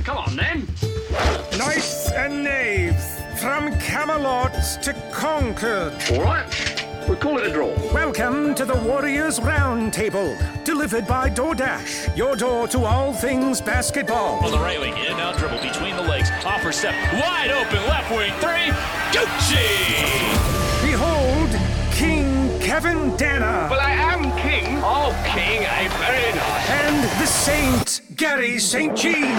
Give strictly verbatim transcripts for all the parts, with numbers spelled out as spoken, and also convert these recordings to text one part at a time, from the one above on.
Come on, then. Knights and knaves, from Camelot to Concord. All right. We'll call it a draw. Welcome to the Warriors Round Table, delivered by DoorDash, your door to all things basketball. On the right wing, in and out dribble between the legs, offer step, wide open, left wing, three, Gucci! Behold, King Kevin Danner. Well, I am king. Oh, king, eh? Very nice. And the Saint, Gary Saint Jean.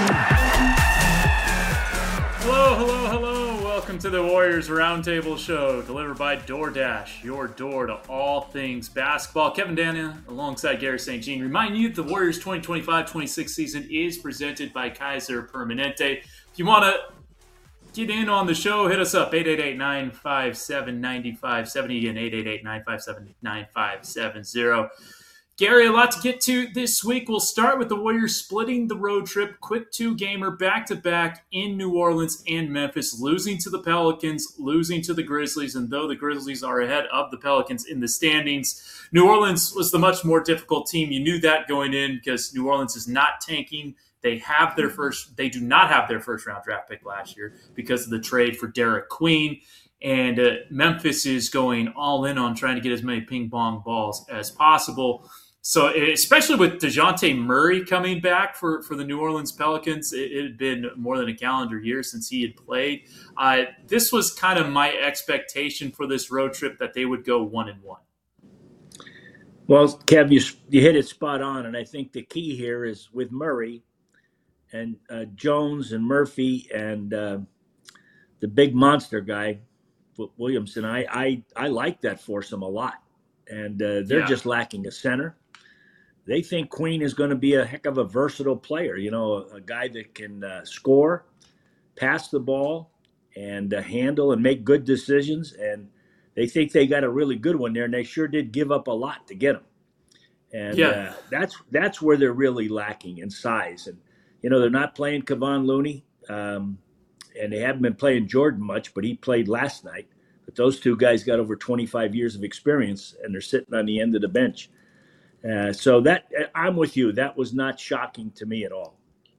Hello, hello, hello. Welcome to the Warriors Roundtable Show, delivered by DoorDash, your door to all things basketball. Kevin Danner alongside Gary Saint Jean. Remind you, the Warriors twenty twenty-five twenty-six season is presented by Kaiser Permanente. If you want to get in on the show, hit us up, eight eight eight, nine five seven, nine five seven zero and eight eight eight, nine five seven, nine five seven zero. Gary, a lot to get to this week. We'll start with the Warriors splitting the road trip, quick two-gamer back-to-back in New Orleans and Memphis, losing to the Pelicans, losing to the Grizzlies, and though the Grizzlies are ahead of the Pelicans in the standings, New Orleans was the much more difficult team. You knew that going in because New Orleans is not tanking. They have their first, they do not have their first-round draft pick last year because of the trade for Derek Queen. And uh, Memphis is going all in on trying to get as many ping-pong balls as possible. So especially with DeJounte Murray coming back for, for the New Orleans Pelicans, it, it had been more than a calendar year since he had played. Uh, this was kind of my expectation for this road trip, that they would go one and one. Well, Kev, you, you hit it spot on, and I think the key here is with Murray and uh, Jones and Murphy and uh, the big monster guy, Williamson. I, I, I like that foursome a lot, and uh, they're yeah. just lacking a center. They think Queen is going to be a heck of a versatile player, you know, a, a guy that can uh, score, pass the ball, and uh, handle and make good decisions. And they think they got a really good one there, and they sure did give up a lot to get him. And yeah. uh, that's that's where they're really lacking in size. And, you know, they're not playing Kevon Looney, um, and they haven't been playing Jordan much, but he played last night. But those two guys got over twenty-five years of experience, and they're sitting on the end of the bench. Uh, so that I'm with you. That was not shocking to me at all.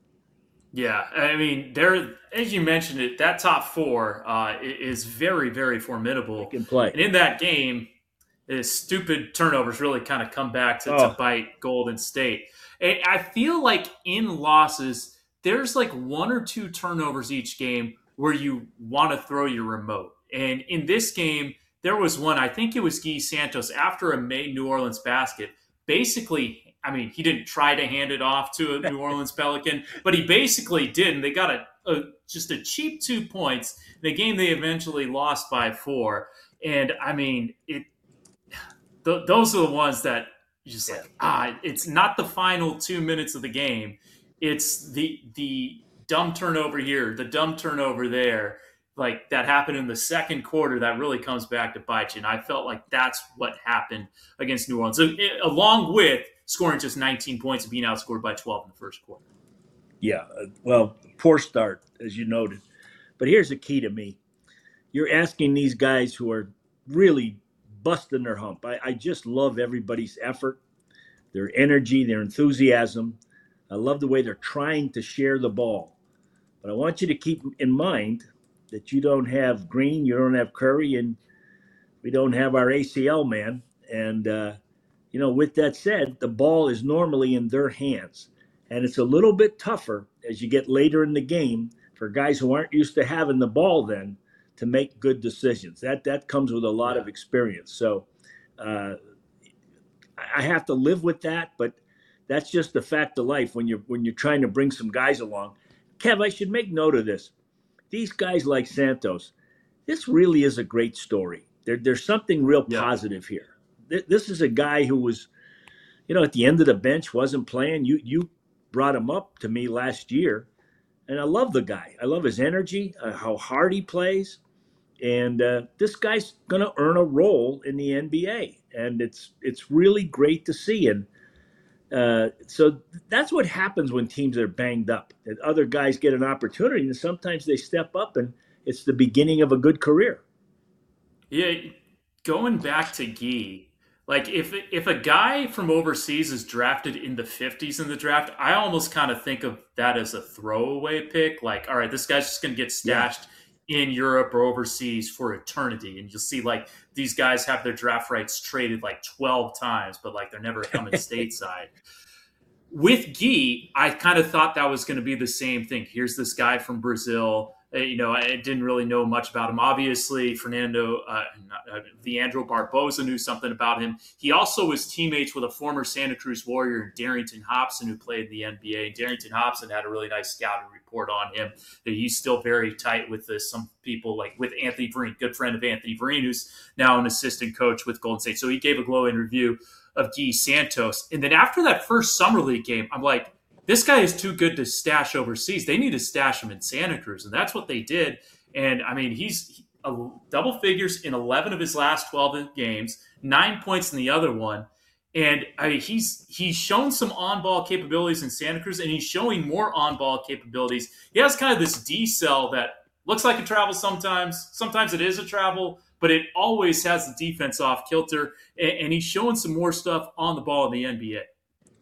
Yeah, I mean, there, as you mentioned it, that top four uh, is very, very formidable. They can play. And in that game, the stupid turnovers really kind of come back to, oh. to bite Golden State. And I feel like in losses, there's like one or two turnovers each game where you want to throw your remote. And in this game, there was one, I think it was Guy Santos, after a made New Orleans basket. Basically, I mean, he didn't try to hand it off to a New Orleans Pelican, but he basically did, and they got a, a just a cheap two points in a game they eventually lost by four. And I mean, it th- those are the ones that you just like, ah, it's not the final two minutes of the game. It's the the dumb turnover here, the dumb turnover there. Like that happened in the second quarter that really comes back to bite you. And I felt like that's what happened against New Orleans, so it, along with scoring just nineteen points and being outscored by twelve in the first quarter. Yeah, well, poor start, as you noted. But here's the key to me. You're asking these guys who are really busting their hump. I, I just love everybody's effort, their energy, their enthusiasm. I love the way they're trying to share the ball. But I want you to keep in mind that you don't have Green, you don't have Curry, and we don't have our A C L man. And, uh, you know, with that said, the ball is normally in their hands. And it's a little bit tougher as you get later in the game for guys who aren't used to having the ball then to make good decisions. That that comes with a lot of experience. So uh, I have to live with that, but that's just the fact of life when you're, when you're trying to bring some guys along. Kev, I should make note of this. These guys like Santos, this really is a great story. There, there's something real yeah. positive here. This is a guy who was, you know, at the end of the bench, wasn't playing. You you brought him up to me last year, and I love the guy. I love his energy, uh, how hard he plays, and uh, this guy's going to earn a role in the N B A, and it's it's really great to see. And uh, so that's what happens when teams are banged up. That other guys get an opportunity, and sometimes they step up, and it's the beginning of a good career. Yeah, going back to Guy, Like if if a guy from overseas is drafted in the fifties in the draft, I almost kind of think of that as a throwaway pick. Like, all right, this guy's just going to get stashed yeah. in Europe or overseas for eternity. And you'll see like these guys have their draft rights traded like twelve times, but like they're never coming stateside. With Guy, I kind of thought that was going to be the same thing. Here's this guy from Brazil. You know, I didn't really know much about him. Obviously, Fernando, uh, uh, Leandro Barbosa knew something about him. He also was teammates with a former Santa Cruz Warrior, Darrington Hobson, who played in the N B A. Darrington Hobson had a really nice scouting report on him. He's still very tight with this, some people, like with Anthony Vereen, good friend of Anthony Vereen, who's now an assistant coach with Golden State. So he gave a glowing review of Guy Santos. And then after that first Summer League game, I'm like, this guy is too good to stash overseas. They need to stash him in Santa Cruz, and that's what they did. And, I mean, he's a double figures in eleven of his last twelve games, nine points in the other one. And I mean, he's he's shown some on-ball capabilities in Santa Cruz, and he's showing more on-ball capabilities. He has kind of this D-cell that looks like a travel sometimes. Sometimes it is a travel, but it always has the defense off kilter, and, and he's showing some more stuff on the ball in the N B A.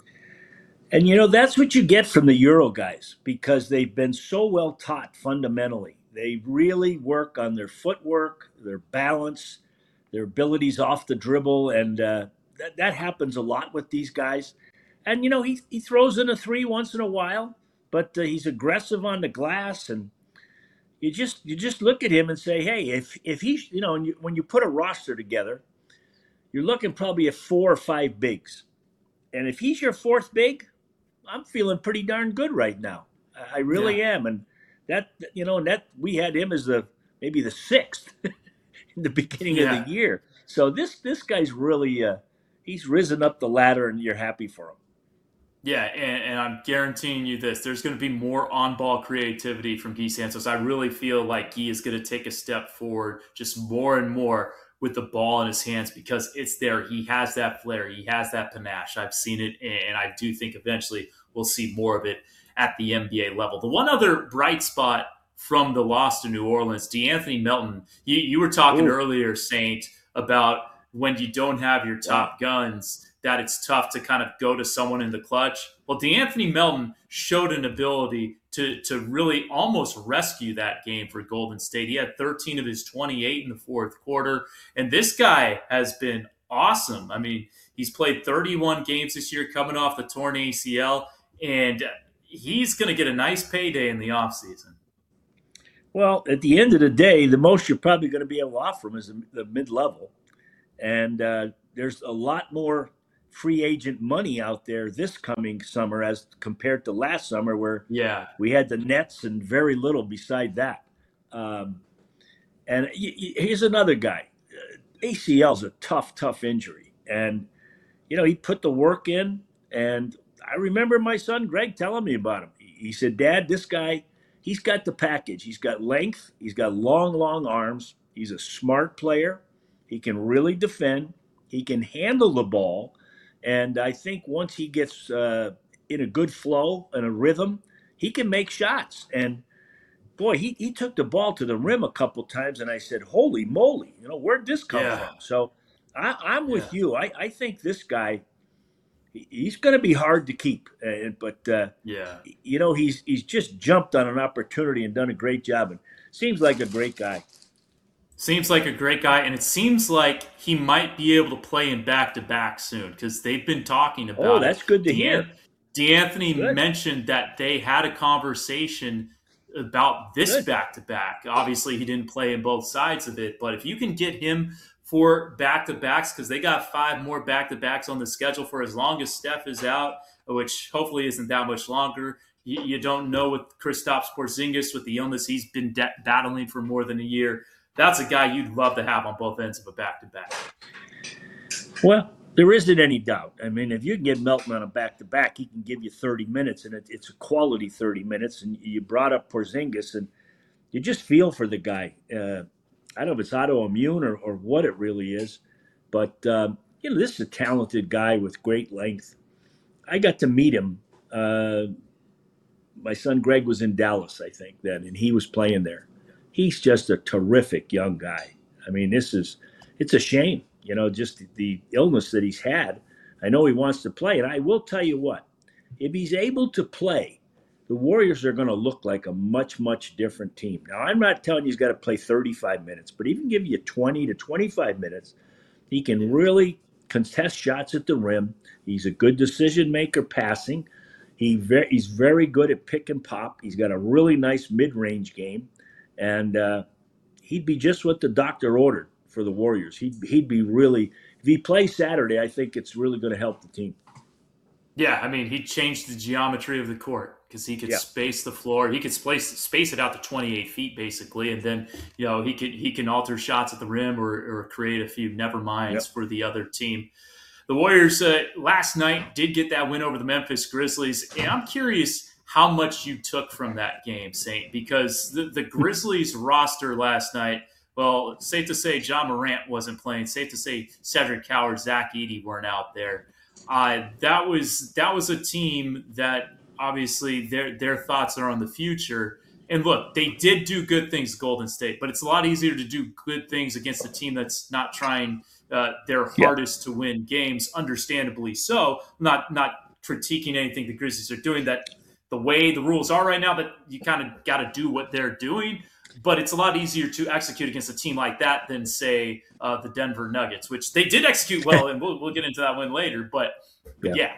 And, you know, that's what you get from the Euro guys because they've been so well taught fundamentally. They really work on their footwork, their balance, their abilities off the dribble. And uh, that, that happens a lot with these guys. And, you know, he, he throws in a three once in a while, but uh, he's aggressive on the glass. And you just you just look at him and say, hey, if, if he's, you know, when you, when you put a roster together, you're looking probably at four or five bigs. And if he's your fourth big, I'm feeling pretty darn good right now. I really yeah. am. And that, you know, that we had him as the, maybe the sixth in the beginning yeah. of the year. So this, this guy's really, uh, he's risen up the ladder and you're happy for him. Yeah. And, and I'm guaranteeing you this, there's going to be more on-ball creativity from Guy Santos. I really feel like Guy is going to take a step forward just more and more with the ball in his hands because it's there. He has that flair. He has that panache. I've seen it, and I do think eventually we'll see more of it at the N B A level. The one other bright spot from the loss to New Orleans, DeAnthony Melton, you, you were talking Ooh. earlier, Saint, about when you don't have your top guns, that it's tough to kind of go to someone in the clutch. Well, DeAnthony Melton showed an ability to to really almost rescue that game for Golden State. He had thirteen of his twenty-eight in the fourth quarter, and this guy has been awesome. I mean, he's played thirty-one games this year coming off the torn A C L, and he's going to get a nice payday in the offseason. Well, at the end of the day, the most you're probably going to be able to offer him is the, the mid-level, and uh, there's a lot more free agent money out there this coming summer as compared to last summer where yeah. we had the Nets and very little beside that. Um, and y- y- here's another guy. A C L is a tough, tough injury. And, you know, he put the work in. And I remember my son Greg telling me about him. He said, Dad, this guy, he's got the package. He's got length. He's got long, long arms. He's a smart player. He can really defend. He can handle the ball. And I think once he gets uh, in a good flow and a rhythm, he can make shots. And, boy, he, he took the ball to the rim a couple times, and I said, holy moly, you know, where'd this come yeah. from? So I, I'm with yeah. you. I, I think this guy, he's going to be hard to keep. Uh, but, uh, yeah, you know, he's he's just jumped on an opportunity and done a great job. And seems like a great guy. Seems like a great guy, and it seems like he might be able to play in back-to-back soon because they've been talking about it. Oh, that's good to De- hear. DeAnthony Good. mentioned that they had a conversation about this Good. back-to-back. Obviously, he didn't play in both sides of it, but if you can get him for back-to-backs, because they got five more back-to-backs on the schedule for as long as Steph is out, which hopefully isn't that much longer. You, you don't know with Kristaps Porzingis, with the illness he's been de- battling for more than a year. That's a guy you'd love to have on both ends of a back-to-back. Well, there isn't any doubt. I mean, if you can get Melton on a back-to-back, he can give you thirty minutes, and it, it's a quality thirty minutes. And you brought up Porzingis, and you just feel for the guy. Uh, I don't know if it's autoimmune or, or what it really is, but, um, you know, this is a talented guy with great length. I got to meet him. Uh, my son Greg was in Dallas, I think, then, and he was playing there. He's just a terrific young guy. I mean, this is, it's a shame. You know, just the illness that he's had. I know he wants to play, and I will tell you what, if he's able to play, the Warriors are going to look like a much, much different team. Now, I'm not telling you he's got to play thirty-five minutes, but even give you twenty to twenty-five minutes, he can really contest shots at the rim. He's a good decision maker passing. He very, he's very good at pick and pop. He's got a really nice mid-range game, and uh, he'd be just what the doctor ordered for the Warriors. He'd, he'd be really – if he plays Saturday, I think it's really going to help the team. Yeah, I mean, he changed the geometry of the court because he could yeah. space the floor. He could space space it out to twenty-eight feet, basically, and then you know he could he can alter shots at the rim or, or create a few never minds yep. for the other team. The Warriors uh, last night did get that win over the Memphis Grizzlies, and I'm curious how much you took from that game, Saint, because the, the Grizzlies roster last night. Well, safe to say John Morant wasn't playing. Safe to say Cedric Coward, Zach Edey weren't out there. Uh, that was that was a team that obviously their their thoughts are on the future. And look, they did do good things, Golden State, but it's a lot easier to do good things against a team that's not trying uh, their hardest yeah. to win games. Understandably so. Not not critiquing anything the Grizzlies are doing. That the way the rules are right now, that you kind of got to do what they're doing. But it's a lot easier to execute against a team like that than, say, uh, the Denver Nuggets, which they did execute well, and we'll, we'll get into that win later. But, yeah. yeah.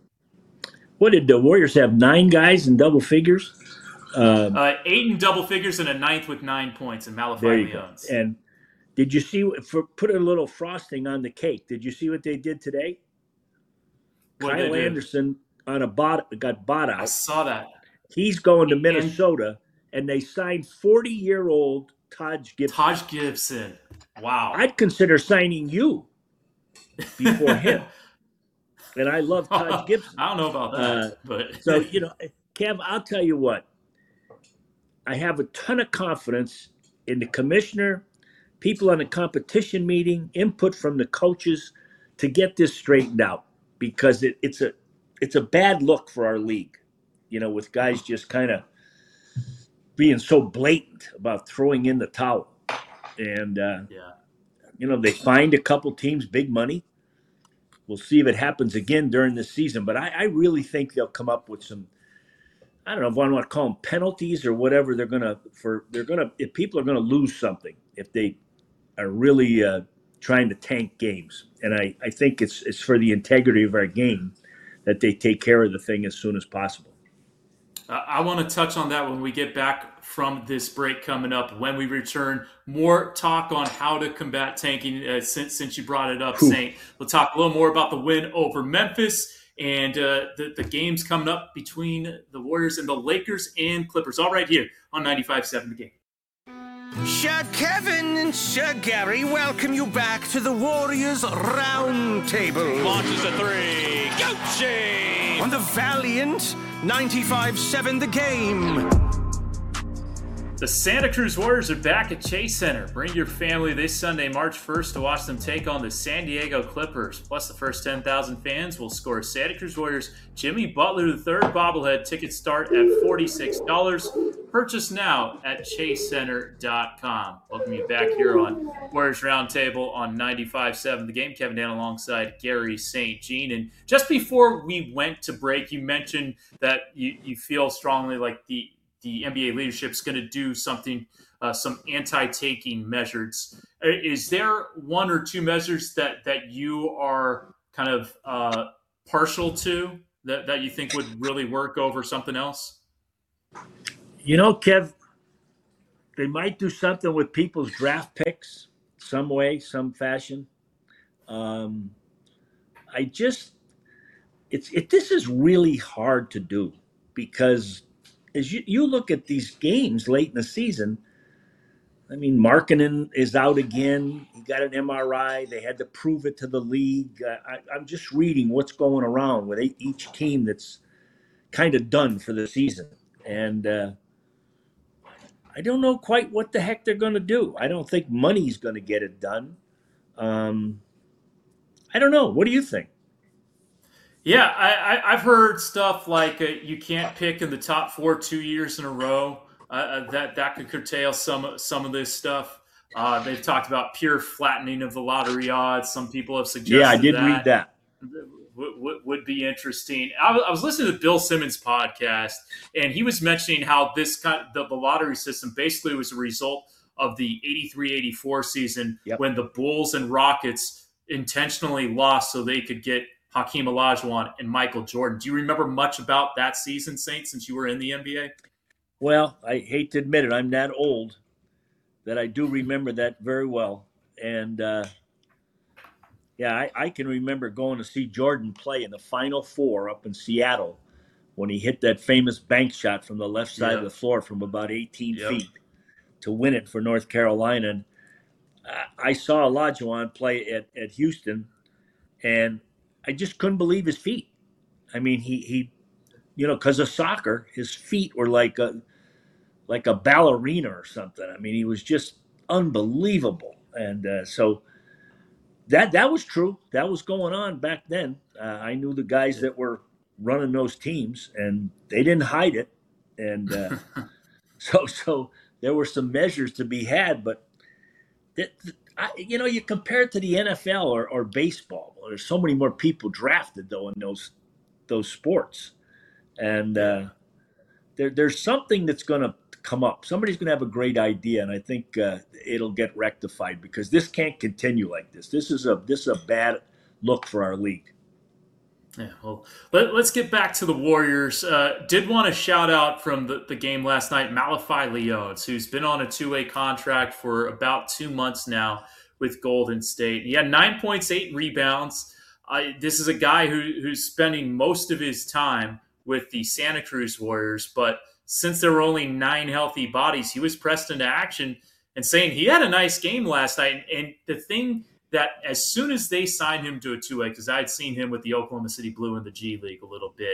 What did the Warriors have, nine guys in double figures? Um, uh, eight in double figures and a ninth with nine points in Malachi Leons. And did you see, for put a little frosting on the cake, did you see what they did today? What Kyle Anderson on a bot, got bought out. I saw that. He's going to Minnesota. And- And they signed forty-year-old Taj Gibson. Taj Gibson. Wow. I'd consider signing you before him. And I love Taj Gibson. I don't know about that. Uh, but so, you know, Kev, I'll tell you what. I have a ton of confidence in the commissioner, people on the competition meeting, input from the coaches to get this straightened out, because it, it's a it's a bad look for our league, you know, with guys just kind of being so blatant about throwing in the towel. And, uh, yeah. you know, they find a couple teams big money. We'll see if it happens again during this season. But I, I really think they'll come up with some, I don't know if I want to call them penalties or whatever. They're going to, for, they're going to, if people are going to lose something, if they are really uh, trying to tank games. And I, I think it's, it's for the integrity of our game that they take care of the thing as soon as possible. Uh, I want to touch on that when we get back from this break coming up. When we return, more talk on how to combat tanking. Uh, since since you brought it up, Whew. Saint, we'll talk a little more about the win over Memphis and uh, the the games coming up between the Warriors and the Lakers and Clippers. All right here on ninety-five seven The Game. Sir Kevin and Sir Gary welcome you back to the Warriors Roundtable. Launches a three. Gucci! On the valiant ninety-five seven The Game. The Santa Cruz Warriors are back at Chase Center. Bring your family this Sunday, March first, to watch them take on the San Diego Clippers. Plus, the first ten thousand fans will score Santa Cruz Warriors Jimmy Butler the third bobblehead. Tickets start at forty-six dollars. Purchase now at chase center dot com. Welcome you back here on Warriors Roundtable on ninety-five seven The Game. Kevin Dan alongside Gary Saint Jean. And just before we went to break, you mentioned that you, you feel strongly like the the N B A leadership is going to do something, uh, some anti-taking measures. Is there one or two measures that, that you are kind of uh, partial to that, that you think would really work over something else? You know, Kev, they might do something with people's draft picks some way, some fashion. Um, I just, it's it. This is really hard to do because as you, you look at these games late in the season, I mean, Markkanen is out again. He got an M R I. They had to prove it to the league. Uh, I, I'm just reading what's going around with each team that's kind of done for the season. And uh, I don't know quite what the heck they're going to do. I don't think money's going to get it done. Um, I don't know. What do you think? Yeah, I, I, I've heard stuff like uh, you can't pick in the top four two years in a row. Uh, that that could curtail some some of this stuff. Uh, they've talked about pure flattening of the lottery odds. Some people have suggested Yeah, I did that. read that. Would, would, would be interesting. I was, I was listening to Bill Simmons' podcast, and he was mentioning how this kind of, the, the lottery system basically was a result of the eighty-three eighty-four season Yep. when the Bulls and Rockets intentionally lost so they could get Hakeem Olajuwon and Michael Jordan. Do you remember much about that season, Saint, since you were in the N B A? Well, I hate to admit it, I'm that old that I do remember that very well. And uh, yeah, I, I can remember going to see Jordan play in the Final Four up in Seattle when he hit that famous bank shot from the left side Yeah. of the floor from about eighteen Yep. feet to win it for North Carolina. And I, I saw Olajuwon play at, at Houston, and I just couldn't believe his feet. I mean, he, he you know, because of soccer, his feet were like a like a ballerina or something. I mean, he was just unbelievable. And uh, so that that was true. That was going on back then. Uh, I knew the guys that were running those teams, and they didn't hide it. And uh, so so there were some measures to be had. But that, I, you know, you compare it to the N F L or, or baseball. Well, there's so many more people drafted though in those those sports, and uh, there, there's something that's going to come up. Somebody's going to have a great idea, and I think uh, it'll get rectified because this can't continue like this. This is a this is a bad look for our league. Yeah, well, let, let's get back to the Warriors. Uh, did want to shout out from the, the game last night, Malachi Leones, who's been on a two-way contract for about two months now with Golden State. He had nine points, eight rebounds. Uh, this is a guy who, who's spending most of his time with the Santa Cruz Warriors, but since there were only nine healthy bodies, he was pressed into action and saying he had a nice game last night. And the thing that as soon as they signed him to a two-way, because I had seen him with the Oklahoma City Blue in the G League a little bit,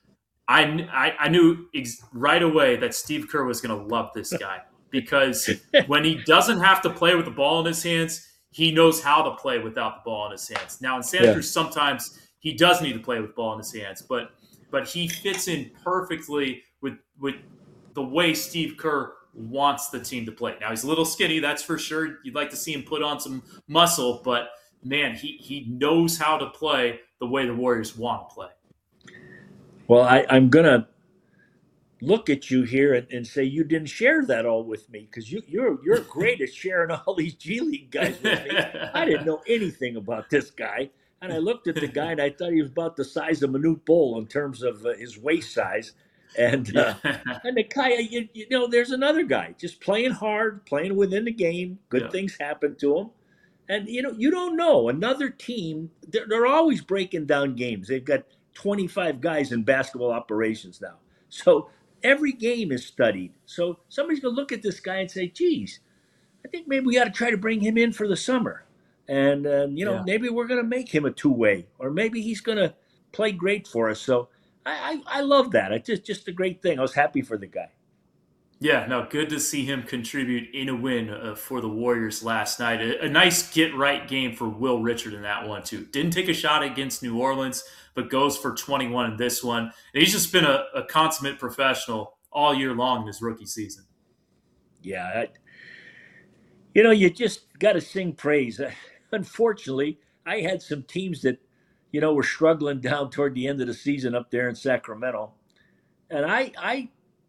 I, I, I knew ex- right away that Steve Kerr was going to love this guy because when he doesn't have to play with the ball in his hands, he knows how to play without the ball in his hands. Now, in Santa Yeah. Cruz, sometimes he does need to play with the ball in his hands, but but he fits in perfectly with with the way Steve Kerr wants the team to play. Now, he's a little skinny, that's for sure. You'd like to see him put on some muscle, but man, he, he knows how to play the way the Warriors want to play. Well, I, I'm going to look at you here and, and say you didn't share that all with me because you, you're you're great at sharing all these G League guys with me. I didn't know anything about this guy. And I looked at the guy and I thought he was about the size of Manute Bol in terms of uh, his waist size. And uh, and the guy, you, you know, there's another guy just playing hard, playing within the game. Good Yeah. things happen to him. And, you know, you don't know. Another team, they're, they're always breaking down games. They've got twenty-five guys in basketball operations now. So every game is studied. So somebody's going to look at this guy and say, geez, I think maybe we got to try to bring him in for the summer. And, um, you know, Yeah. maybe we're going to make him a two-way. Or maybe he's going to play great for us. So I, I, I love that. It's just, just a great thing. I was happy for the guy. Yeah, no, good to see him contribute in a win uh, for the Warriors last night. A, a nice get-right game for Will Richard in that one, too. Didn't take a shot against New Orleans, but goes for twenty-one in this one. And he's just been a, a consummate professional all year long in his rookie season. Yeah. I, you know, you just got to sing praise. Unfortunately, I had some teams that, you know, were struggling down toward the end of the season up there in Sacramento. And I, I,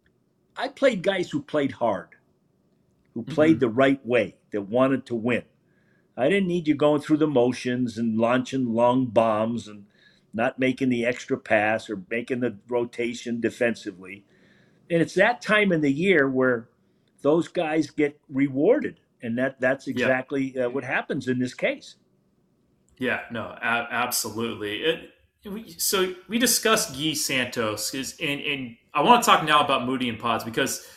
I played guys who played hard, who played Mhm. the right way, that wanted to win. I didn't need you going through the motions and launching long bombs and not making the extra pass or making the rotation defensively. And it's that time in the year where those guys get rewarded. And that that's exactly uh, what happens in this case. Yeah, no, a- absolutely. It, we, so we discussed Guy Santos, 'cause- and, and I want to talk now about Moody and Pods because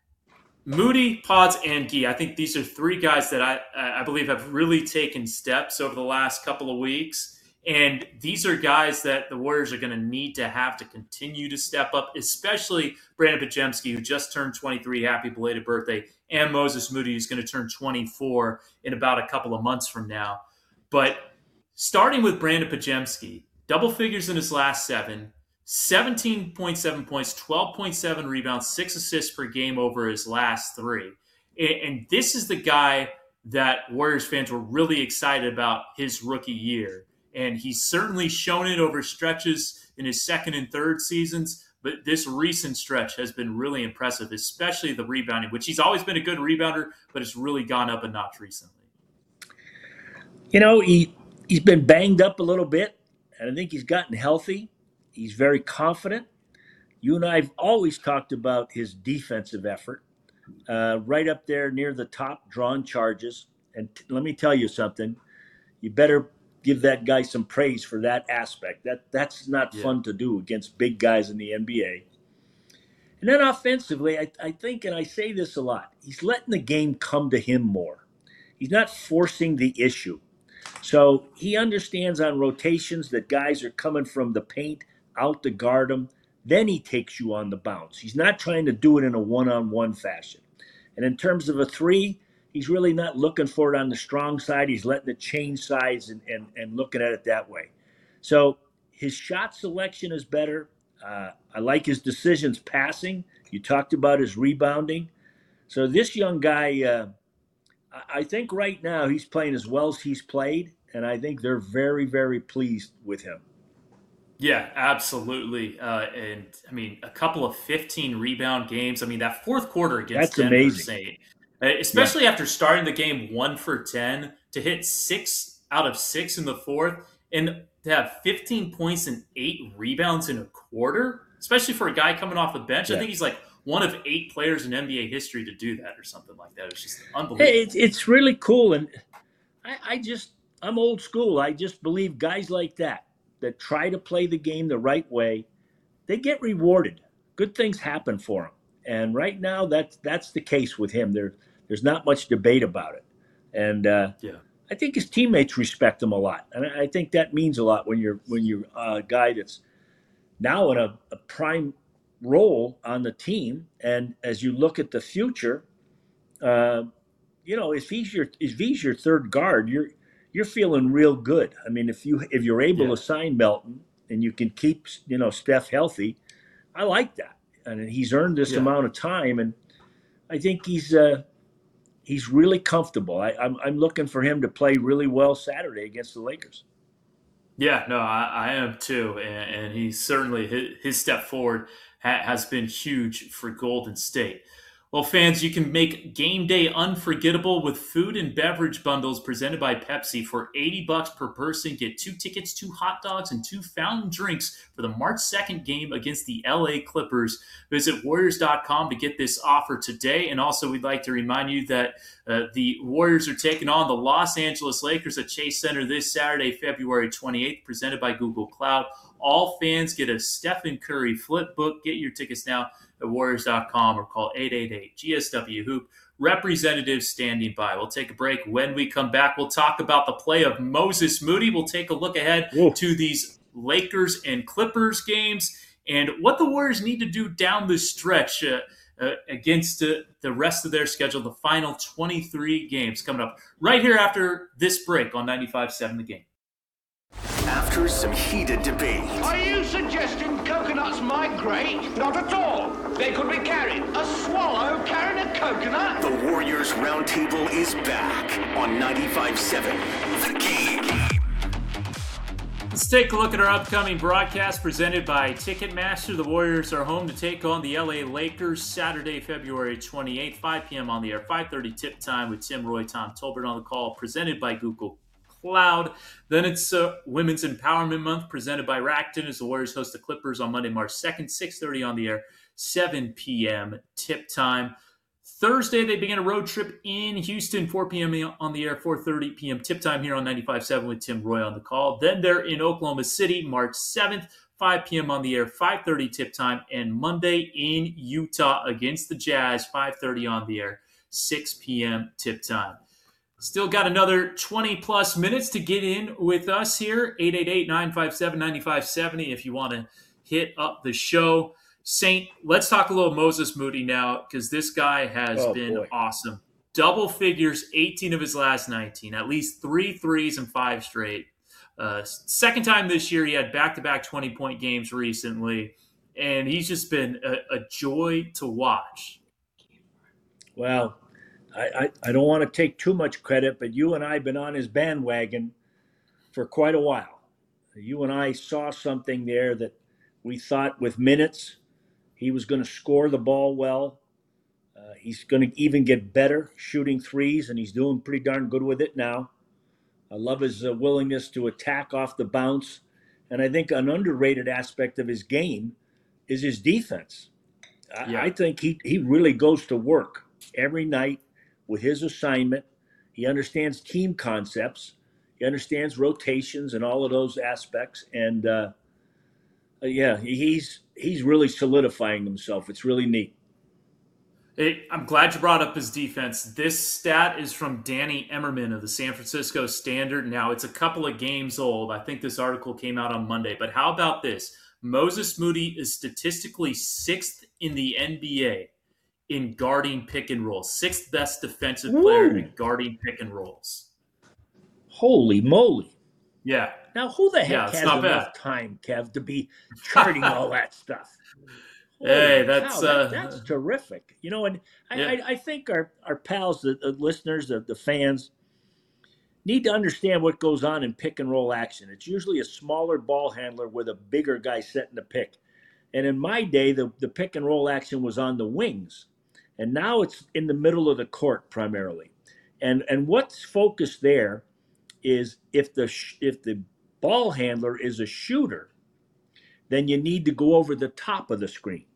Moody, Pods, and Guy, I think these are three guys that I, I believe have really taken steps over the last couple of weeks. And these are guys that the Warriors are going to need to have to continue to step up, especially Brandon Podziemski, who just turned twenty-three. Happy belated birthday. And Moses Moody, who's going to turn twenty-four in about a couple of months from now. But starting with Brandon Podziemski, double figures in his last seven, seventeen point seven points, twelve point seven rebounds, six assists per game over his last three. And, and this is the guy that Warriors fans were really excited about his rookie year. And he's certainly shown it over stretches in his second and third seasons. But this recent stretch has been really impressive, especially the rebounding, which he's always been a good rebounder, but it's really gone up a notch recently. You know, he, he's been banged up a little bit, and I think he's gotten healthy. He's very confident. You and I have always talked about his defensive effort, uh, right up there near the top, drawing charges. And t- let me tell you something. You better give that guy some praise for that aspect. That That's not Yeah. fun to do against big guys in the N B A. And then offensively, I, I think, and I say this a lot, he's letting the game come to him more. He's not forcing the issue. So he understands on rotations that guys are coming from the paint out to guard him. Then he takes you on the bounce. He's not trying to do it in a one-on-one fashion. And in terms of a three, he's really not looking for it on the strong side. He's letting it change sides and, and, and looking at it that way. So his shot selection is better. Uh, I like his decisions passing. You talked about his rebounding. So this young guy, uh, I think right now he's playing as well as he's played, and I think they're very, very pleased with him. Yeah, absolutely. Uh, and, I mean, a couple of fifteen rebound games. I mean, that fourth quarter against That's Denver amazing. State, especially yeah. after starting the game one for ten, to hit six out of six in the fourth, and to have fifteen points and eight rebounds in a quarter, especially for a guy coming off the bench. Yeah. I think he's like one of eight players in N B A history to do that or something like that. It's just unbelievable. Hey, it's, it's really cool. And I, I just, I'm old school. I just believe guys like that, that try to play the game the right way, they get rewarded. Good things happen for them. And right now, that's that's the case with him. There, there's not much debate about it. And uh, yeah. I think his teammates respect him a lot. And I think that means a lot when you're when you're a guy that's now in a, a prime role on the team. And as you look at the future, uh, you know, if he's your if he's your third guard, you're you're feeling real good. I mean, if you if you're able yeah. to sign Melton and you can keep, you know, Steph healthy, I like that. And he's earned this yeah. amount of time, and I think he's uh, he's really comfortable. I, I'm I'm looking for him to play really well Saturday against the Lakers. Yeah, no, I, I am too, and, and he certainly his, his step forward ha, has been huge for Golden State. Well, fans, you can make game day unforgettable with food and beverage bundles presented by Pepsi for eighty bucks per person. Get two tickets, two hot dogs, and two fountain drinks for the March second game against the L A Clippers. Visit Warriors dot com to get this offer today. And also, we'd like to remind you that uh, the Warriors are taking on the Los Angeles Lakers at Chase Center this Saturday, February twenty-eighth, presented by Google Cloud. All fans get a Stephen Curry flip book. Get your tickets now at Warriors dot com or call eight eight eight G S W Hoop. Representatives standing by. We'll take a break. When we come back, we'll talk about the play of Moses Moody. We'll take a look ahead Whoa. to these Lakers and Clippers games and what the Warriors need to do down the stretch uh, uh, against uh, the rest of their schedule, the final twenty-three games coming up right here after this break on ninety-five seven The Game. After some heated debate. Are you suggesting coconuts migrate? Not at all. They could be carried. A swallow carrying a coconut? The Warriors Roundtable is back on ninety-five seven The Game. Let's take a look at our upcoming broadcast presented by Ticketmaster. The Warriors are home to take on the L A Lakers Saturday, February twenty-eighth, five p.m. on the air, five thirty tip time with Tim Roy, Tom Tolbert on the call, presented by Google Cloud. Then it's uh, Women's Empowerment Month presented by Rakuten as the Warriors host the Clippers on Monday, March second, six thirty on the air, seven p.m. tip time. Thursday, they begin a road trip in Houston, four p.m. on the air, four thirty p.m. tip time here on ninety-five seven with Tim Roy on the call. Then they're in Oklahoma City, March seventh, five p.m. on the air, five thirty tip time. And Monday in Utah against the Jazz, five thirty on the air, six p.m. tip time. Still got another twenty-plus minutes to get in with us here. eight eight eight, nine five seven, nine five seven zero if you want to hit up the show. Saint, let's talk a little Moses Moody now because this guy has oh, been boy. awesome. Double figures, eighteen of his last nineteen, at least three threes and five straight. Uh, second time this year, he had back-to-back twenty-point games recently, and he's just been a, a joy to watch. Well, I, I, I don't want to take too much credit, but you and I have been on his bandwagon for quite a while. You and I saw something there that we thought with minutes he was going to score the ball well. Uh, he's going to even get better shooting threes, and he's doing pretty darn good with it now. I love his uh, willingness to attack off the bounce. And I think an underrated aspect of his game is his defense. I, Yeah. I think he, he really goes to work every night with his assignment. He understands team concepts. He understands rotations and all of those aspects. And uh, uh, yeah, he's he's really solidifying himself. It's really neat. Hey, I'm glad you brought up his defense. This stat is from Danny Emmerman of the San Francisco Standard. Now, it's a couple of games old. I think this article came out on Monday. But how about this? Moses Moody is statistically sixth in the N B A in guarding pick and roll. Sixth best defensive player Ooh. in guarding pick and rolls. Holy moly. Yeah. Now, who the heck Yeah, it's has not enough bad. time, Kev, to be charting all that stuff? Hey, Holy that's, cow, that- uh, that's terrific. You know, and I, Yeah. I, I think our, our pals, the, the listeners, the, the fans, need to understand what goes on in pick and roll action. It's usually a smaller ball handler with a bigger guy setting the pick. And in my day, the, the pick and roll action was on the wings. And now it's in the middle of the court primarily. And and what's focused there is if the sh- if the ball handler is a shooter, then you need to go over the top of the screen.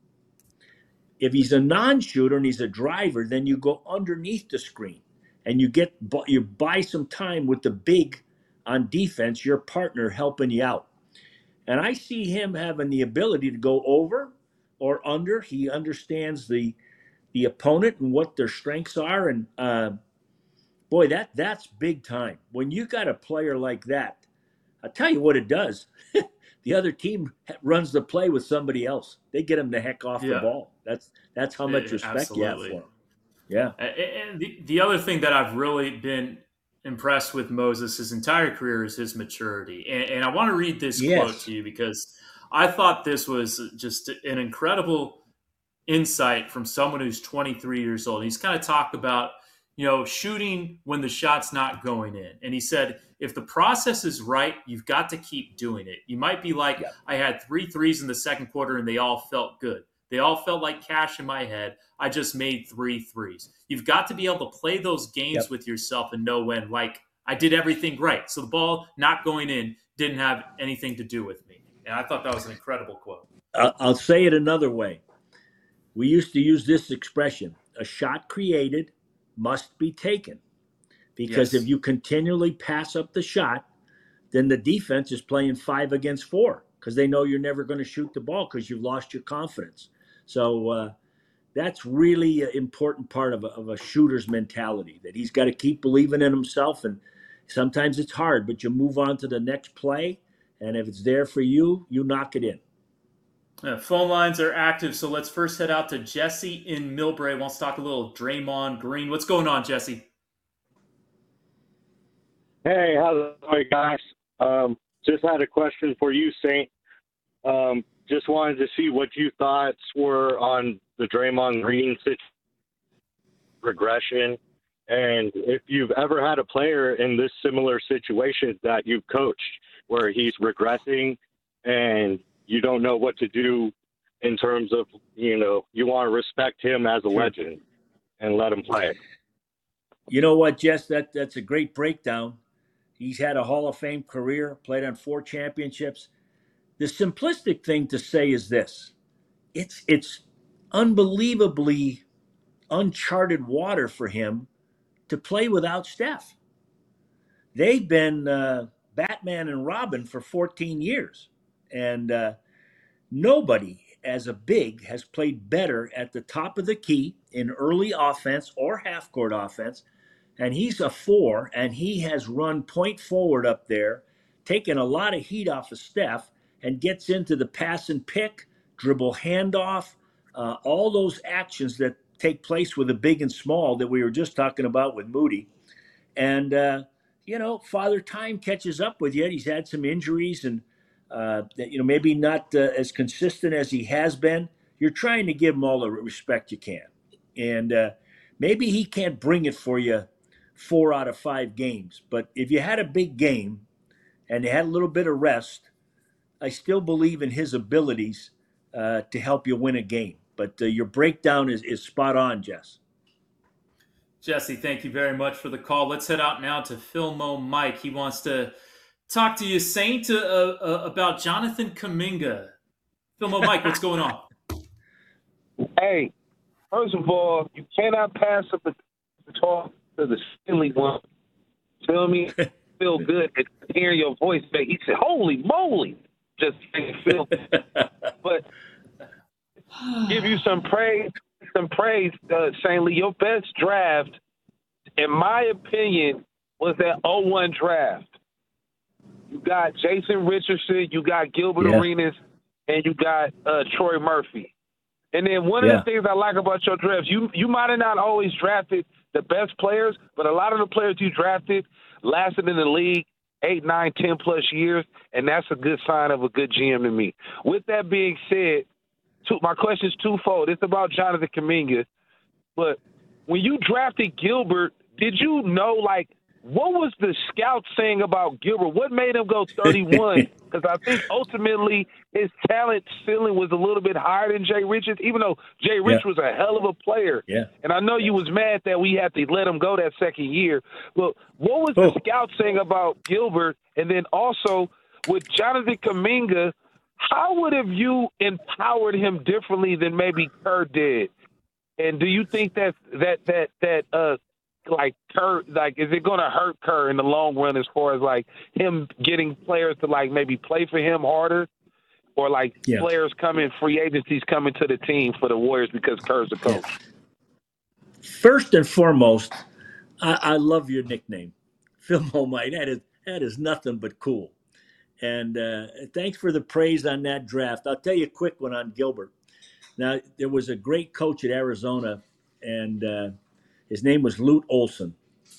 If he's a non-shooter and he's a driver, then you go underneath the screen and you get you buy some time with the big on defense, your partner helping you out. And I see him having the ability to go over or under. He understands the the opponent and what their strengths are. And uh, boy, that that's big time. When you got a player like that, I'll tell you what it does. The other team runs the play with somebody else. They get him the heck off Yeah. the ball. That's that's how much Yeah, respect you have absolutely. for him. Yeah. And the, the other thing that I've really been impressed with Moses his entire career is his maturity. And, and I want to read this Yes. quote to you because I thought this was just an incredible insight from someone who's twenty-three years old. He's kind of talked about, you know, shooting when the shot's not going in. And he said, if the process is right, you've got to keep doing it. You might be like, Yeah. I had three threes in the second quarter and they all felt good. They all felt like cash in my head. I just made three threes. You've got to be able to play those games Yep. with yourself and know when, like, I did everything right. So the ball not going in didn't have anything to do with me. And I thought that was an incredible quote. I'll I'll say it another way. We used to use this expression: a shot created must be taken. Because Yes. if you continually pass up the shot, then the defense is playing five against four because they know you're never going to shoot the ball because you've lost your confidence. So uh, that's really an important part of a, of a shooter's mentality, that he's got to keep believing in himself. And sometimes it's hard, but you move on to the next play. And if it's there for you, you knock it in. Uh, phone lines are active, so let's first head out to Jesse in Millbrae. Wants to talk a little Draymond Green. What's going on, Jesse? Hey, how's it going, guys? Um, just had a question for you, Saint. Um, just wanted to see what you thoughts were on the Draymond Green situation, regression, and if you've ever had a player in this similar situation that you've coached where he's regressing and you don't know what to do in terms of, you know, you want to respect him as a legend and let him play. You know what, Jess? That that's a great breakdown. He's had a Hall of Fame career, played on four championships. The simplistic thing to say is this: it's it's unbelievably uncharted water for him to play without Steph. They've been uh, Batman and Robin for fourteen years, and uh, nobody as a big has played better at the top of the key in early offense or half-court offense. And he's a four, and he has run point forward up there, taken a lot of heat off of Steph, and gets into the pass and pick, dribble handoff, uh, all those actions that take place with the big and small that we were just talking about with Moody. And, uh, you know, Father Time catches up with you. He's had some injuries and, uh, you know, maybe not uh, as consistent as he has been. You're trying to give him all the respect you can. And, uh, maybe he can't bring it for you four out of five games. But if you had a big game and you had a little bit of rest, I still believe in his abilities uh, to help you win a game. But uh, your breakdown is, is spot on, Jess. Jesse, thank you very much for the call. Let's head out now to Filmo Mike. He wants to talk to you, Saint, uh, uh, about Jonathan Kuminga. Filmo Mike, what's going on? Hey, first of all, you cannot pass up the talk to the silly one. Feel me? Feel good at hearing your voice. He said, holy moly. Just feel but give you some praise, some praise, uh, Saint Lee. Your best draft, in my opinion, was that oh one draft. You got Jason Richardson, you got Gilbert yeah. Arenas, and you got uh, Troy Murphy. And then one yeah. of the things I like about your drafts, you you might have not always drafted the best players, but a lot of the players you drafted lasted in the league eight, nine, ten plus years, and that's a good sign of a good G M to me. With that being said, two, my question is twofold. It's about Jonathan Kuminga, but when you drafted Gilbert, did you know, like, what was the scout saying about Gilbert? What made him go thirty-one? Because I think ultimately his talent ceiling was a little bit higher than Jay Richards, even though Jay Rich yeah. was a hell of a player. Yeah. And I know you was mad that we had to let him go that second year. But what was oh. the scout saying about Gilbert? And then also with Jonathan Kuminga, how would have you empowered him differently than maybe Kerr did? And do you think that that that that uh like Kerr, like, is it going to hurt Kerr in the long run as far as like him getting players to like maybe play for him harder, or like yeah. players coming, free agencies coming to the team for the Warriors because Kerr's the coach? Yeah. First and foremost, I, I love your nickname, Phil Momite. That is that is nothing but cool. And uh, thanks for the praise on that draft. I'll tell you a quick one on Gilbert. Now, there was a great coach at Arizona, and uh, his name was Lute Olson,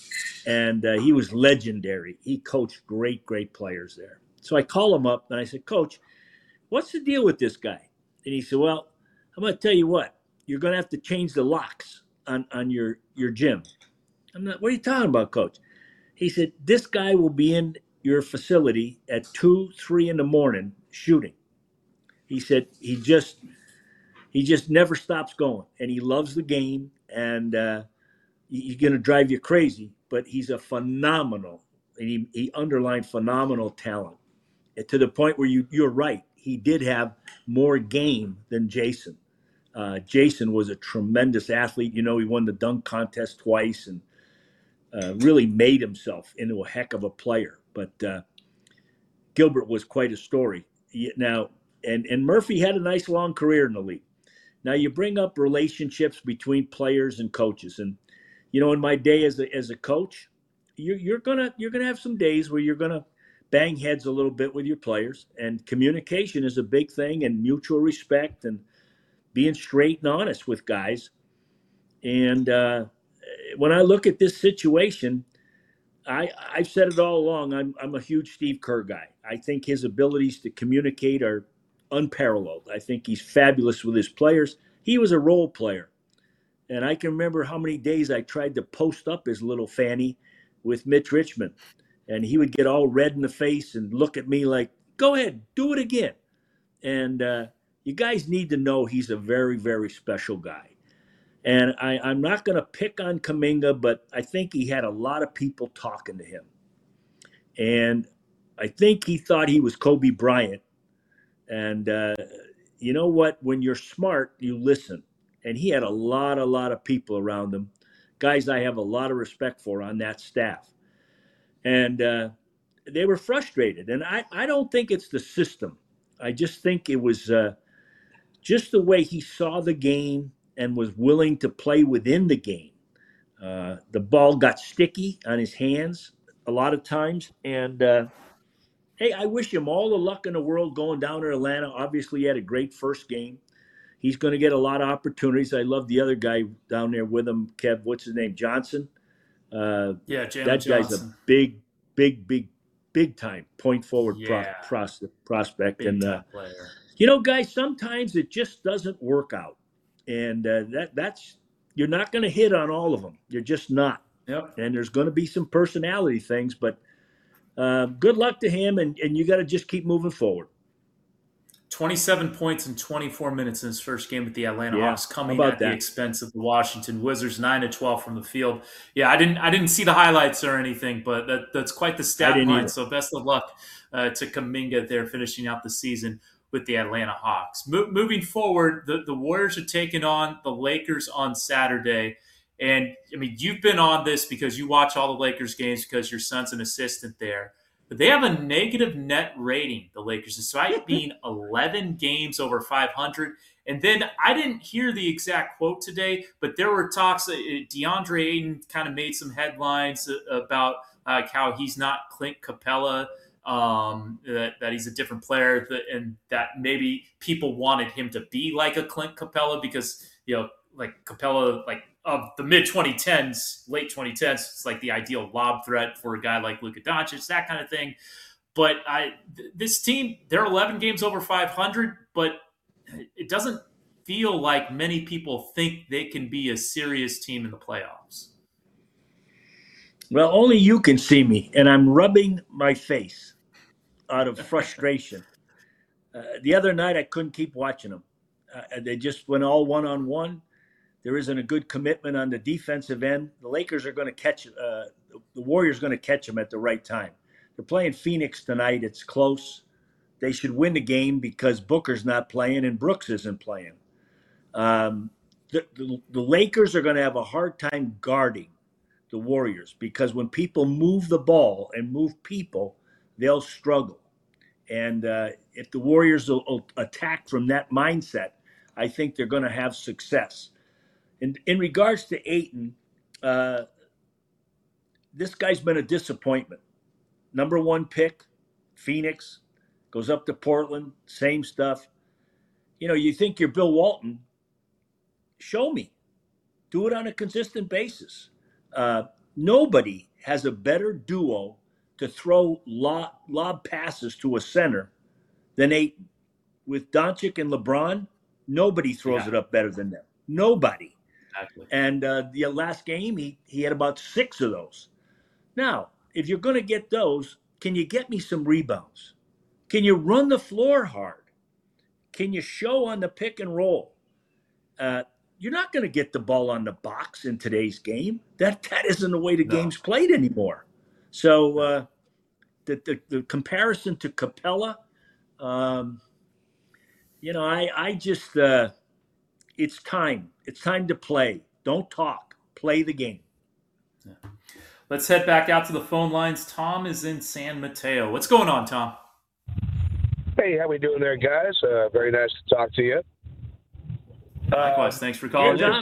and uh, he was legendary. He coached great, great players there. So I call him up, and I said, Coach, what's the deal with this guy? And he said, well, I'm going to tell you what. You're going to have to change the locks on, on your, your gym. I'm not, what are you talking about, Coach? He said, this guy will be in your facility at two, three in the morning shooting. He said he just he just never stops going, and he loves the game, and uh, he's going to drive you crazy, but he's a phenomenal, and he, he underlined phenomenal talent, and to the point where you, you're right. He did have more game than Jason. Uh, Jason was a tremendous athlete. You know, he won the dunk contest twice and uh, really made himself into a heck of a player. But uh, Gilbert was quite a story. Now, and, and Murphy had a nice long career in the league. Now, you bring up relationships between players and coaches, and you know, in my day as a as a coach, you're you're gonna you're gonna have some days where you're gonna bang heads a little bit with your players, and communication is a big thing, and mutual respect, and being straight and honest with guys. And uh, when I look at this situation, I I've said it all along. I'm I'm a huge Steve Kerr guy. I think his abilities to communicate are unparalleled. I think he's fabulous with his players. He was a role player. And I can remember how many days I tried to post up his little fanny with Mitch Richmond. And he would get all red in the face and look at me like, go ahead, do it again. And uh, you guys need to know he's a very, very special guy. And I, I'm not going to pick on Kuminga, but I think he had a lot of people talking to him. And I think he thought he was Kobe Bryant. And uh, you know what? When you're smart, you listen. And he had a lot, a lot of people around him, guys I have a lot of respect for on that staff. And uh, they were frustrated. And I, I don't think it's the system. I just think it was uh, just the way he saw the game and was willing to play within the game. Uh, the ball got sticky on his hands a lot of times. And, uh, hey, I wish him all the luck in the world going down to Atlanta. Obviously, he had a great first game. He's going to get a lot of opportunities. I love the other guy down there with him, Kev. What's his name? Johnson? Uh, yeah, Jalen That Johnson. guy's a big, big, big, big time point forward yeah. pro- pros- prospect. Big and, uh, player. you know, guys, sometimes it just doesn't work out. And uh, that that's, you're not going to hit on all of them. You're just not. Yep. And there's going to be some personality things, but uh, good luck to him, and, and you got to just keep moving forward. twenty-seven points in twenty-four minutes in his first game with the Atlanta Yeah, Hawks, coming how about at that? the expense of the Washington Wizards, nine to twelve from the field. Yeah, I didn't I didn't see the highlights or anything, but that, that's quite the I stat didn't line. either. So best of luck uh, to Kuminga there, finishing out the season with the Atlanta Hawks. Mo- moving forward, the, the Warriors are taking on the Lakers on Saturday. And, I mean, you've been on this because you watch all the Lakers games because your son's an assistant there. But they have a negative net rating, the Lakers, despite being eleven games over five hundred. And then I didn't hear the exact quote today, but there were talks. Uh, DeAndre Ayton kind of made some headlines about uh, how he's not Clint Capella, um, that, that he's a different player, that, and that maybe people wanted him to be like a Clint Capella because, you know, like Capella, like of the mid twenty tens, late twenty tens, it's like the ideal lob threat for a guy like Luka Doncic, that kind of thing. But I, th- this team, they're eleven games over five hundred, but it doesn't feel like many people think they can be a serious team in the playoffs. Well, only you can see me, and I'm rubbing my face out of frustration. Uh, the other night, I couldn't keep watching them. Uh, they just went all one-on-one. There isn't a good commitment on the defensive end. The Lakers are going to catch uh, – the Warriors are going to catch them at the right time. They're playing Phoenix tonight. It's close. They should win the game because Booker's not playing and Brooks isn't playing. Um, the, the, the Lakers are going to have a hard time guarding the Warriors because when people move the ball and move people, they'll struggle. And uh, if the Warriors will, will attack from that mindset, I think they're going to have success. In, in regards to Ayton, uh, this guy's been a disappointment. Number one pick, Phoenix, goes up to Portland, same stuff. You know, you think you're Bill Walton, show me. Do it on a consistent basis. Uh, nobody has a better duo to throw lob, lob passes to a center than Ayton. With Doncic and LeBron, nobody throws Yeah. it up better than them. Nobody. Exactly. And uh, the last game, he, he had about six of those. Now, if you're going to get those, can you get me some rebounds? Can you run the floor hard? Can you show on the pick and roll? Uh, you're not going to get the ball on the box in today's game. That that isn't the way the No. game's played anymore. So uh, the, the the comparison to Capella, um, you know, I I just uh, it's time. It's time to play. Don't talk. Play the game. Let's head back out to the phone lines. Tom is in San Mateo. What's going on, Tom? Hey, how we doing there, guys? Uh, very nice to talk to you. Likewise. Uh, Thanks for calling yeah, in.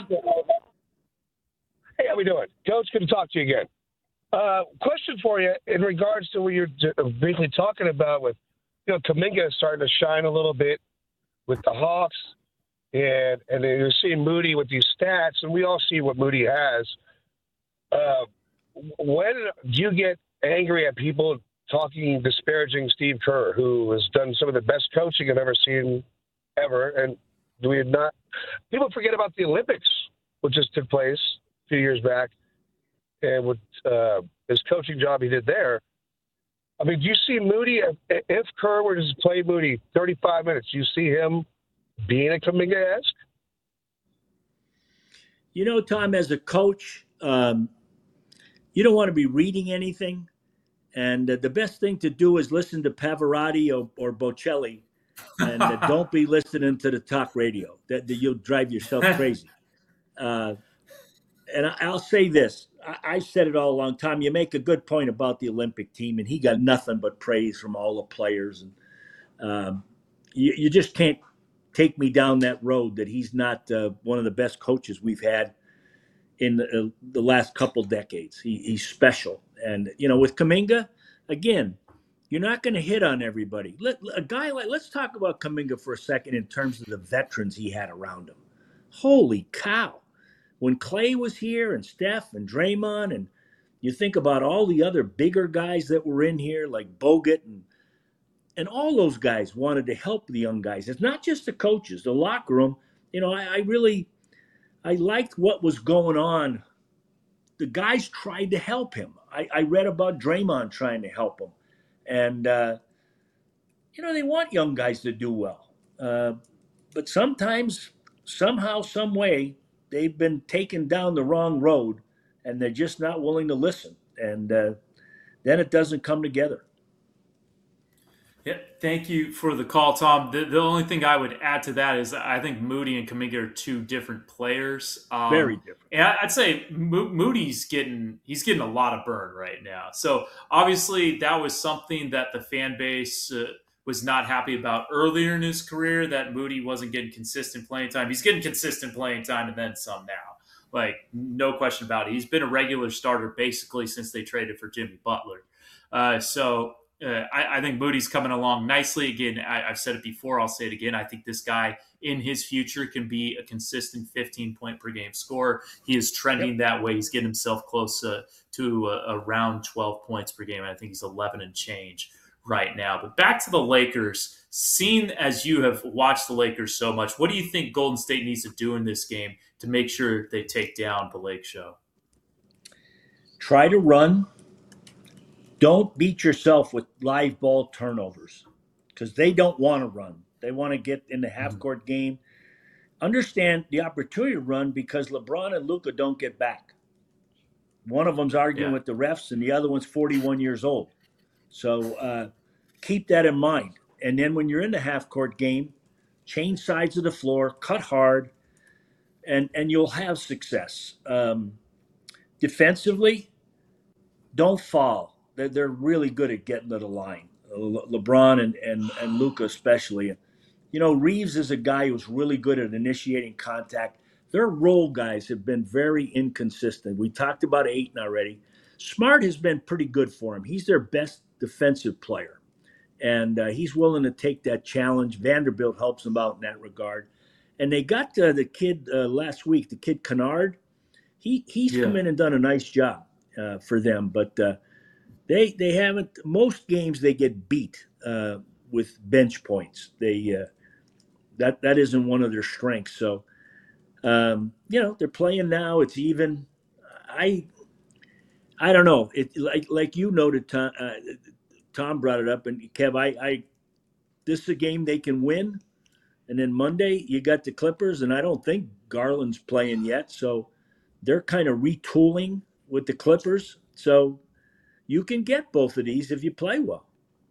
Hey, how we doing? Coach, good to talk to you again. Uh, question for you in regards to what you're briefly talking about with, you know, Kuminga starting to shine a little bit with the Hawks, and and then you're seeing Moody with these stats, and we all see what Moody has. Uh, when do you get angry at people talking, disparaging Steve Kerr, who has done some of the best coaching I've ever seen ever? And do we not? People forget about the Olympics, which just took place a few years back, and with uh, his coaching job he did there. I mean, do you see Moody, if, if Kerr were to just play Moody thirty-five minutes, do you see him being a Kuminga-esque? You know, Tom, as a coach, um, you don't want to be reading anything. And uh, the best thing to do is listen to Pavarotti or, or Bocelli, and uh, don't be listening to the talk radio. That, that you'll drive yourself crazy. Uh, and I, I'll say this. I, I said it all along. Tom, you make a good point about the Olympic team, and he got nothing but praise from all the players. And um, you, you just can't take me down that road that he's not uh, one of the best coaches we've had in the, uh, the last couple decades. He, he's special. And, you know, with Kuminga, again, you're not going to hit on everybody. Let, a guy like, let's talk about Kuminga for a second in terms of the veterans he had around him. Holy cow. When Clay was here and Steph and Draymond, and you think about all the other bigger guys that were in here like Bogut, and and all those guys wanted to help the young guys. It's not just the coaches, the locker room. You know, I, I really, I liked what was going on. The guys tried to help him. I, I read about Draymond trying to help him. And, uh, you know, they want young guys to do well. Uh, but sometimes, somehow, some way, they've been taken down the wrong road and they're just not willing to listen. And uh, then it doesn't come together. Yeah, thank you for the call, Tom. The, the only thing I would add to that is I think Moody and Kuminga are two different players. Um, Very different. And I'd say Mo- Moody's getting he's getting a lot of burn right now. So obviously that was something that the fan base uh, was not happy about earlier in his career, that Moody wasn't getting consistent playing time. He's getting consistent playing time and then some now. Like, no question about it. He's been a regular starter basically since they traded for Jimmy Butler. Uh, so uh, I, I think Moody's coming along nicely. Again, I, I've said it before. I'll say it again. I think this guy in his future can be a consistent fifteen-point per game scorer. He is trending yep. that way. He's getting himself close uh, to uh, around twelve points per game. I think he's eleven and change right now. But back to the Lakers, seeing as you have watched the Lakers so much, what do you think Golden State needs to do in this game to make sure they take down the Lake Show? Try to run. Don't beat yourself with live ball turnovers because they don't want to run. They want to get in the half-court game. Understand the opportunity to run because LeBron and Luka don't get back. One of them's arguing yeah. with the refs and the other one's forty-one years old. So uh, keep that in mind. And then when you're in the half-court game, change sides of the floor, cut hard, and, and you'll have success. Um, defensively, don't fall. They're, they're really good at getting to the line. Le- LeBron and, and, and Luka especially. You know, Reeves is a guy who's really good at initiating contact. Their role guys have been very inconsistent. We talked about Ayton already. Smart has been pretty good for him. He's their best defensive player. And uh, he's willing to take that challenge. Vanderbilt helps him out in that regard. And they got uh, the kid uh, last week, the kid Kennard. He He's yeah. come in and done a nice job uh, for them. But uh, they they haven't – most games they get beat uh, with bench points. They uh, that that isn't one of their strengths. So, um, you know, they're playing now. It's even. I I don't know. It like like you noted, Tom, uh, Tom brought it up, and Kev, I, I this is a game they can win, and then Monday you got the Clippers, and I don't think Garland's playing yet, so they're kind of retooling with the Clippers. So you can get both of these if you play well.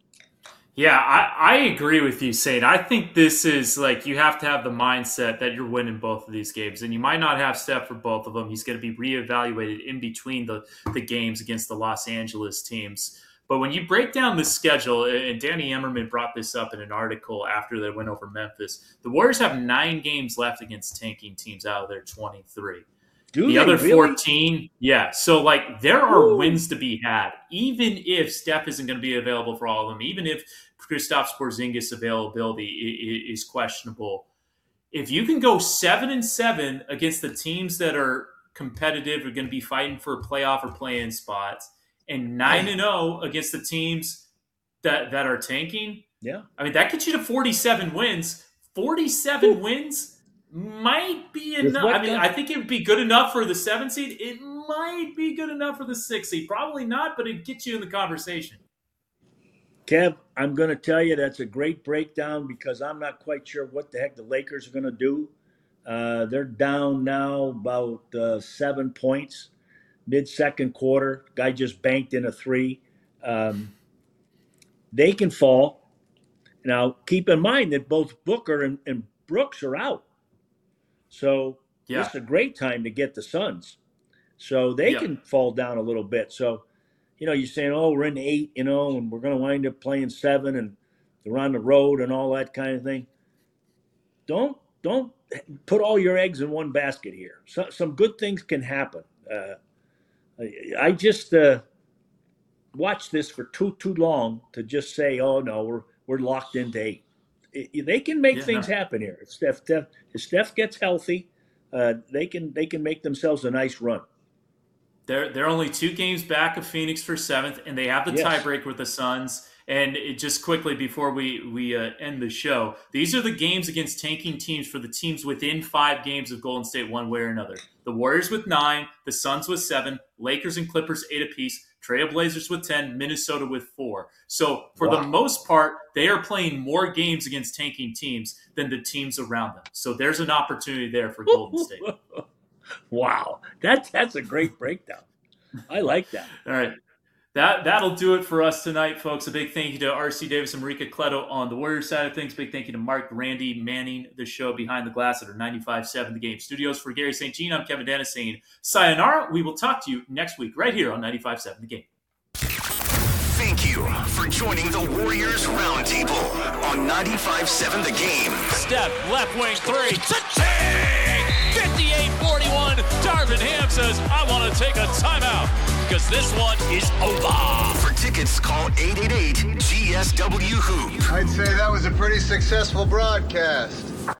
Yeah, I, I agree with you, Saint. I think this is like you have to have the mindset that you're winning both of these games. And you might not have Steph for both of them. He's going to be reevaluated in between the, the games against the Los Angeles teams. But when you break down the schedule, and Danny Emmerman brought this up in an article after they went over Memphis, the Warriors have nine games left against tanking teams out of their twenty-three. Do the they other really? fourteen, yeah. So, like, there are Ooh. wins to be had, even if Steph isn't going to be available for all of them, even if Kristaps Porzingis' availability is questionable. If you can go seven and seven against the teams that are competitive, are going to be fighting for playoff or play-in spots, and nine and zero against the teams that that are tanking, yeah, I mean that gets you to forty-seven wins. Forty-seven Ooh. wins. Might be enough. I mean, I think it would be good enough for the seven seed. It might be good enough for the six seed. Probably not, but it gets you in the conversation. Kev, I'm going to tell you that's a great breakdown because I'm not quite sure what the heck the Lakers are going to do. Uh, they're down now about uh, seven points, mid-second quarter. Guy just banked in a three. Um, they can fall. Now, keep in mind that both Booker and, and Brooks are out. So yeah. This is a great time to get the Suns. So they yeah. can fall down a little bit. So, you know, you're saying, oh, we're in eight, you know, and we're going to wind up playing seven and they're on the road and all that kind of thing. Don't don't put all your eggs in one basket here. So, some good things can happen. Uh, I, I just uh, watched this for too too long to just say, oh, no, we're we're locked into eight. They can make yeah. things happen here. If Steph, Steph, if Steph gets healthy, uh, they can they can make themselves a nice run. They're they're only two games back of Phoenix for seventh, and they have the yes. tiebreaker with the Suns. And it, just quickly before we, we uh, end the show, these are the games against tanking teams for the teams within five games of Golden State one way or another. The Warriors with nine, the Suns with seven, Lakers and Clippers eight apiece, Trailblazers with ten, Minnesota with four. So for wow. the most part, they are playing more games against tanking teams than the teams around them. So there's an opportunity there for Golden State. Wow. That, that's a great breakdown. I like that. All right. That, that'll do it for us tonight, folks. A big thank you to R C Davis and Marika Cleto on the Warriors side of things. Big thank you to Mark Randy manning the show behind the glass at our ninety-five point seven The Game studios. For Gary Saint Jean, I'm Kevin Dennis saying sayonara. We will talk to you next week right here on ninety-five point seven The Game. Thank you for joining the Warriors Roundtable on ninety-five point seven The Game. Step, left wing three. Cha-ching! fifty-eight forty-one. Darvin Ham says, I want to take a timeout because this one is over. For tickets, call eight eight eight G S W Hoop. I'd say that was a pretty successful broadcast.